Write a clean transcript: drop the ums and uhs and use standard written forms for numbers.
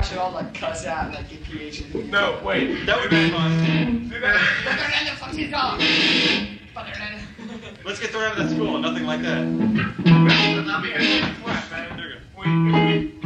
should all like cuss out and like get PH. No, wait. That would be fun. Do that. Let's get thrown out of that school. Nothing like that. That'll be a flat, man. Wait.